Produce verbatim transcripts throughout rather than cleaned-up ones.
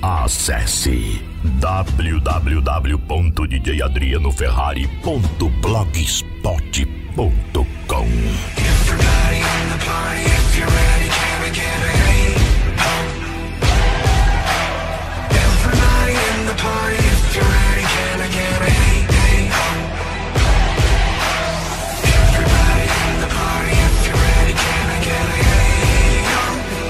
Acesse w w w ponto d j adriano ferrari ponto blogspot ponto com. Everybody in the party, if you're ready, can we get a hey ho? Everybody in the party, if you're ready, can I get a hey hey ho? Everybody in the party, if you're ready, can I get a hey ho?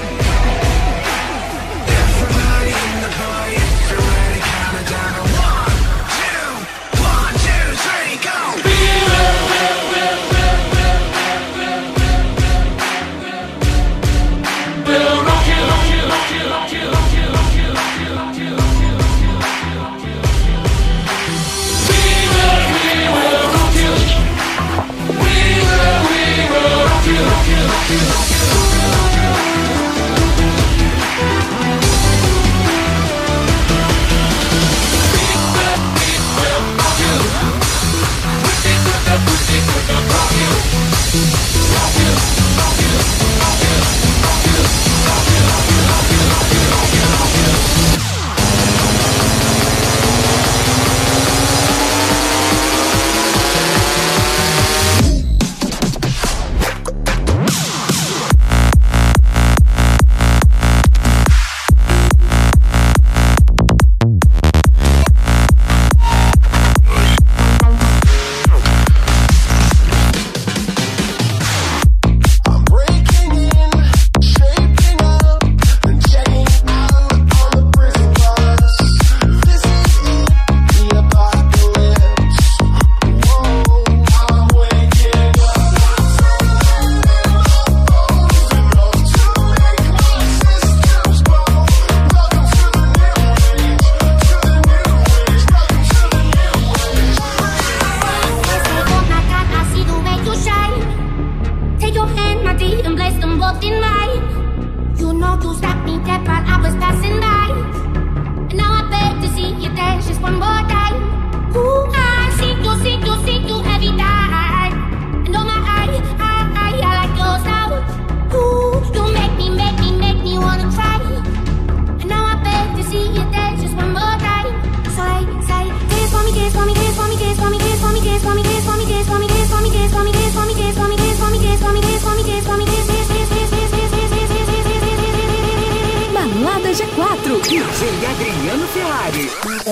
Everybody in the party, if you're ready, count it down to one, two, one, two, three, go. We'll rock you, rock you, rock you, rock you, rock you, rock you, rock you, rock you, rock you, rock you, rock you, rock you. We will, we will rock you. We will, we will rock you, rock you, rock you, rock you, rock you, rock you, rock you. G quatro, D J Adriano Ferrari.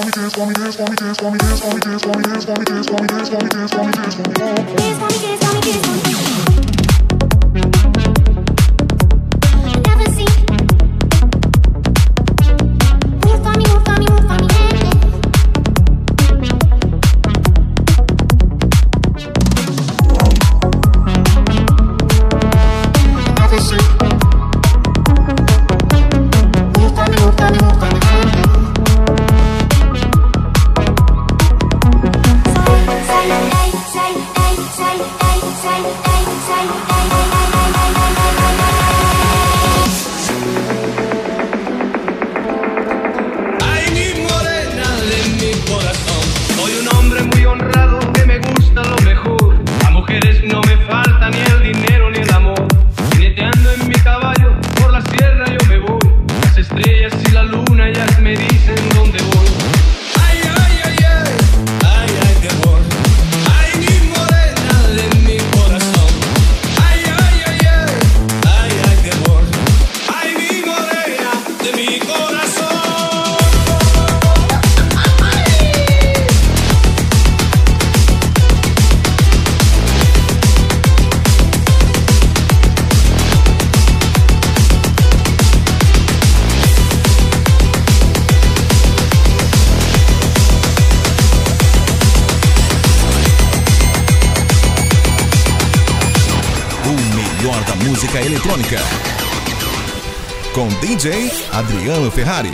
Música eletrônica com D J Adriano Ferrari.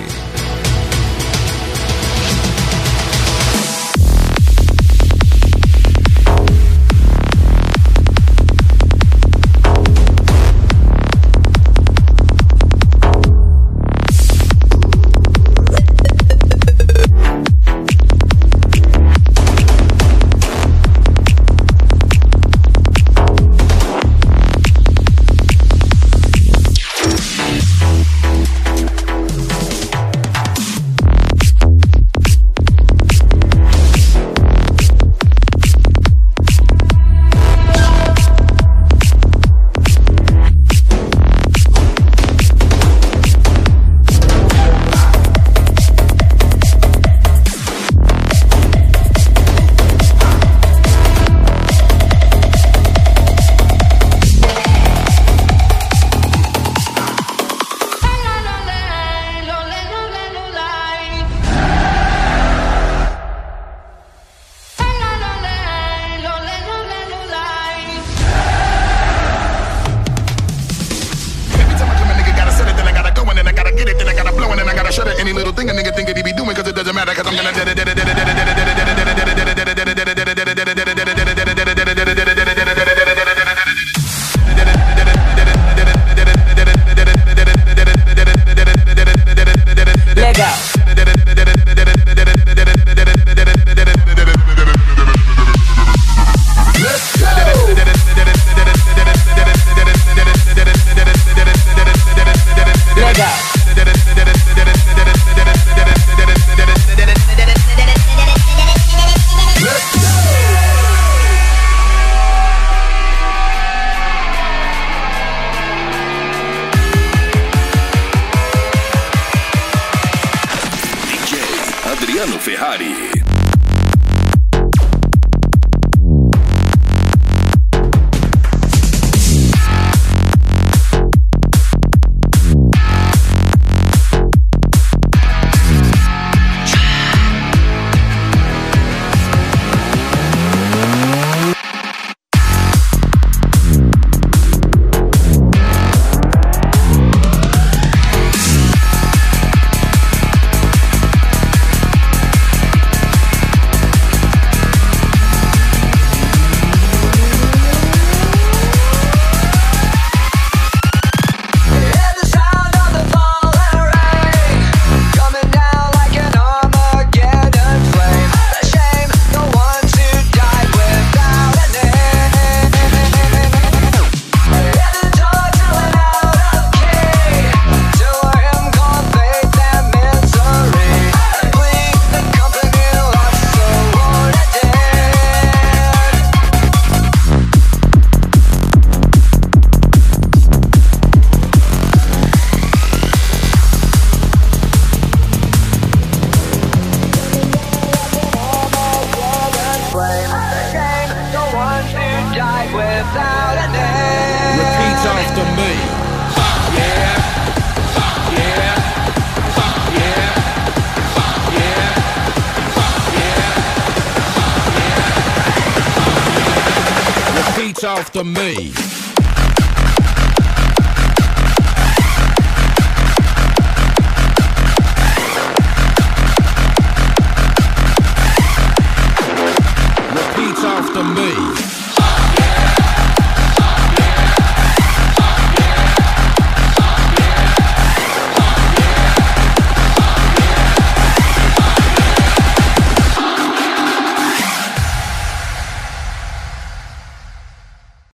Adriano Ferrari. After me.